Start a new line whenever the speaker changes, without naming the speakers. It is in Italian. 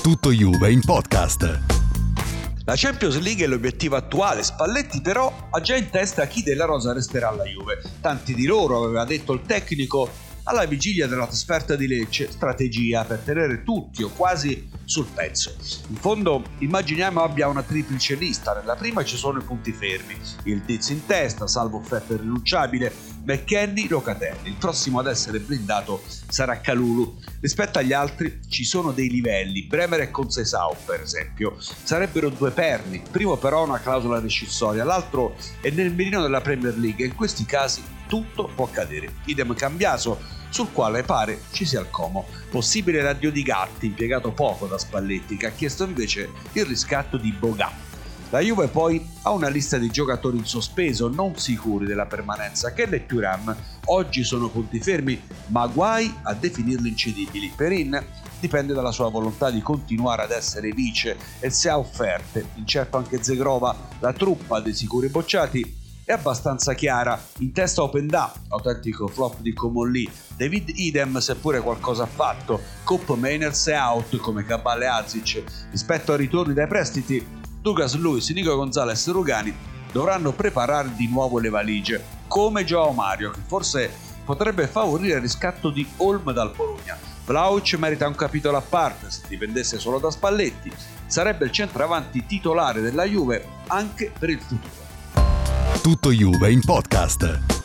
Tutto Juve in podcast.
La Champions League è l'obiettivo attuale, Spalletti però ha già in testa chi della rosa resterà alla Juve. Tanti di loro, aveva detto il tecnico alla vigilia della trasferta di Lecce, strategia per tenere tutti o quasi sul pezzo. In fondo immaginiamo abbia una triplice lista, nella prima ci sono i punti fermi, il Tiz in testa, salvo offerte irrinunciabile, McKennie, Locatelli, il prossimo ad essere blindato sarà Kalulu. Rispetto agli altri ci sono dei livelli, Bremer e Conceição per esempio, sarebbero due perni, il primo però ha una clausola rescissoria, l'altro è nel mirino della Premier League e in questi casi tutto può accadere. Idem Cambiaso, sul quale pare ci sia il Como. Possibile l'addio di Gatti, impiegato poco da Spalletti, che ha chiesto invece il riscatto di Boga. La Juve poi ha una lista di giocatori in sospeso non sicuri della permanenza, che le Thuram oggi sono punti fermi, ma guai a definirli incedibili. Perin dipende dalla sua volontà di continuare ad essere vice e se ha offerte, incerto anche Zegrova, la truppa dei sicuri bocciati è abbastanza chiara. In testa Openda, autentico flop di Comolli, David Idem seppure qualcosa ha fatto, Coop Mainers è out come Cabal e Azic. Rispetto ai ritorni dai prestiti, Douglas Luiz, Nico Gonzalez e Rugani dovranno preparare di nuovo le valigie, come Joao Mario, che forse potrebbe favorire il riscatto di Olm dal Bologna. Vlahovic merita un capitolo a parte, se dipendesse solo da Spalletti sarebbe il centravanti titolare della Juve anche per il futuro.
Tutto Juve in podcast.